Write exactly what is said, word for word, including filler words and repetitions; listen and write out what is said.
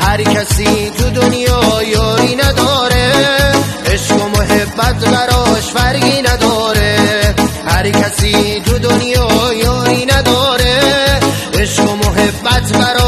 هر کسی تو دنیا یاری نداره، عشق و محبت براش فرقی نداره. هر کسی تو دنیا یاری نداره، عشق و محبت براش